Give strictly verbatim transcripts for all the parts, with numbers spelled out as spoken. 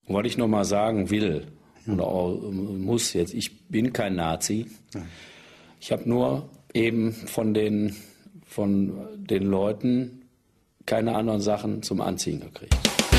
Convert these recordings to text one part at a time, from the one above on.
Und was ich noch mal sagen will, ja. oder auch, muss jetzt, ich bin kein Nazi. Ja. Ich habe nur eben von den, von den Leuten keine anderen Sachen zum Anziehen gekriegt.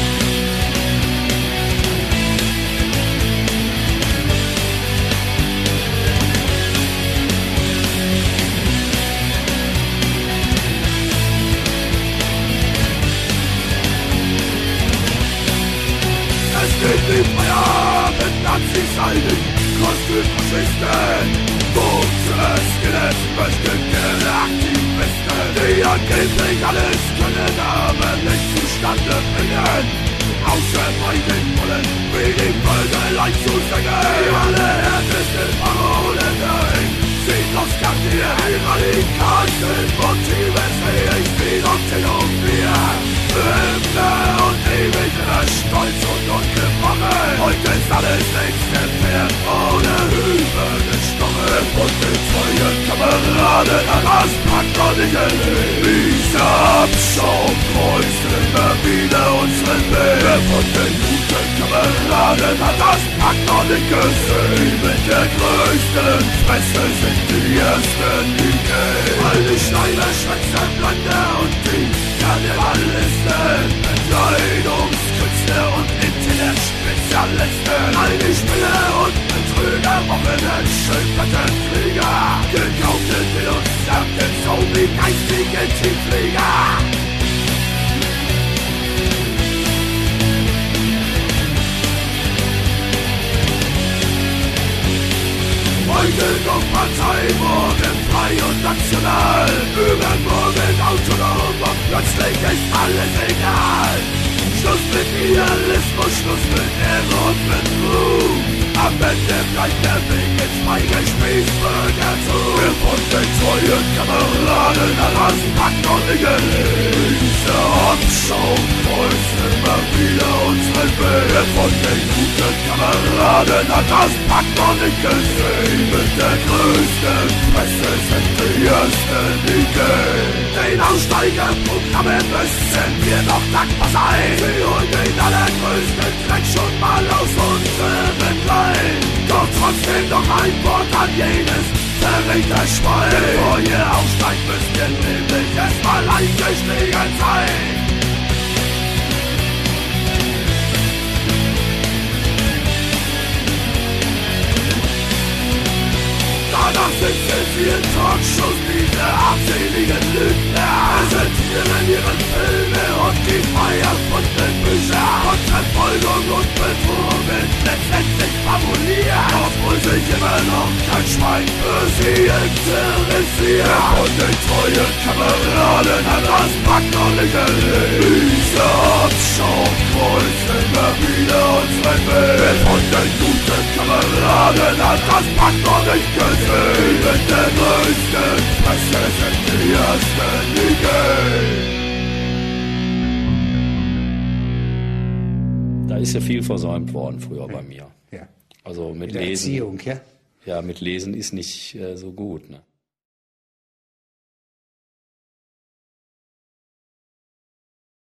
Die Feier mit Nazis einig, Kostümfaschisten, Buchse, Skelett, bestückte Aktivisten, die angeblich alles können, aber nicht zustande bringen, ausschweifend wollen, wie die Vögelein zu singen. Die allerhärtesten Parolen dahin, sieht das Quartier, die radikalsten Motive, sehe ich wie noch Triumphieren. Hymne und ewige Stolz und ungefangen. Heute ist alles längst entfernt, ohne Hübe gestorben. Und den treuen Kameraden an das praktische Leben. Dieser Abschaum kreuzt immer wieder unseren Weg. Von den guten Kameraden an das praktische Sehen. Mit der größten Fresse sind die ersten, die gehen. All die Steine, Schwätze, Blende und die Kannibalen, Bekleidungskünstler und Intellektspezialisten, all die Spinner und Betrüger, offenen Schildpattenflieger, gekaufte Denunzianten sowie geistige Tiefflieger. Heute noch Partei, morgen frei und national, übermorgen autonom und plötzlich ist alles egal. Schluss mit Idealismus, Schluss mit Ehre und mit Ruhm. Am Ende bleibt der Weg ins Freigesprächsbürgertum. Wir von den treuen Kameraden erlassen packdortige Leben. Dieser Abschaum kreuzt immer wieder unseren Weg. Wir von den guten Kameraden an das packdortige Sehen. Mit der größten Presse sind die ersten, die gehen. Den Aussteigerprogrammen müssen wir doch dankbar sein. Sie holen den allergrößten Dreck schon mal aus unseren Reihen. Doch trotzdem noch ein Wort an jedes verräter Schwein. Bevor ihr aufsteigt, müsst ihr nämlich erstmal eingestiegen sein. Danach sitzen sie in Talkshows, diese armseligen Lügner präsentieren ihren Filme und die frei erfundenen Bücher. Und Verfolgung und Betrug wird letztendlich fabuliert, obwohl sich immer noch kein Schwein für sie interessiert. Und den treuen Kameraden an das packdortige Leben. Dieser Abschaum kreuzt immer wieder unseren Weg. Und den guten Kameraden an das packdortige Leben. Mit der größten Presse sind die ersten, die gehen. Da ist ja viel versäumt worden früher ja. bei mir. Ja. Also mit mit der Lesen. Erziehung, ja? Ja, mit Lesen ist nicht äh, so gut, ne?